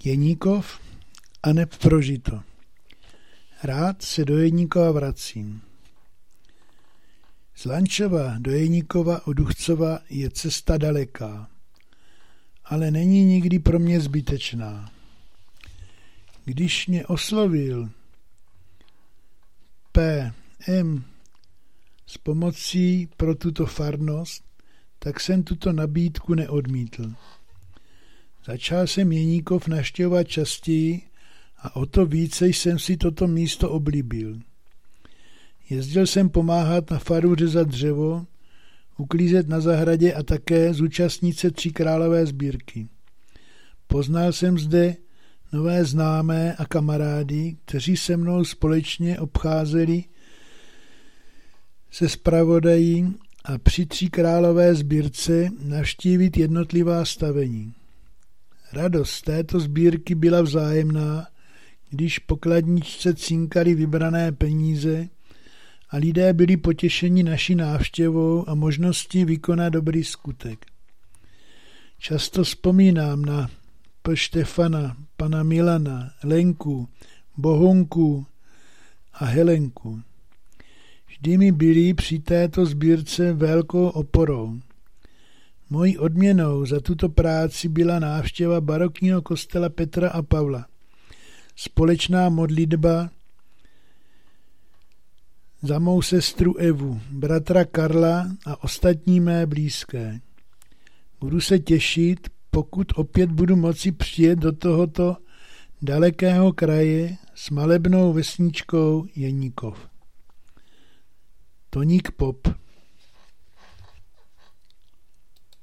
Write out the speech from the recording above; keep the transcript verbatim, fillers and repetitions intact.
Jeníkov a neb prožito. Rád se do Jeníkova vracím. Z Lančova do Jeníkova od Duchcova je cesta daleká, ale není nikdy pro mě zbytečná. Když mě oslovil P M s pomocí pro tuto farnost, tak jsem tuto nabídku neodmítl. Začal jsem Jeníkov navštěvovat častěji a o to více jsem si toto místo oblíbil. Jezdil jsem pomáhat na faru řezat dřevo, uklízet na zahradě a také zúčastnit se Tříkrálové sbírky. Poznal jsem zde nové známé a kamarády, kteří se mnou společně obcházeli se zpravodají a při Tříkrálové sbírce navštívit jednotlivá stavení. Radost této sbírky byla vzájemná, když pokladničce cinkaly vybrané peníze a lidé byli potěšeni naší návštěvou a možností vykonat dobrý skutek. Často vzpomínám na P. Štefana, pana Milana, Lenku, Bohunku a Helenku. Vždy mi byli při této sbírce velkou oporou. Mojí odměnou za tuto práci byla návštěva barokního kostela Petra a Pavla, společná modlitba za mou sestru Evu, bratra Karla a ostatní mé blízké. Budu se těšit, pokud opět budu moci přijet do tohoto dalekého kraje s malebnou vesničkou Jeníkov. Toník Pop.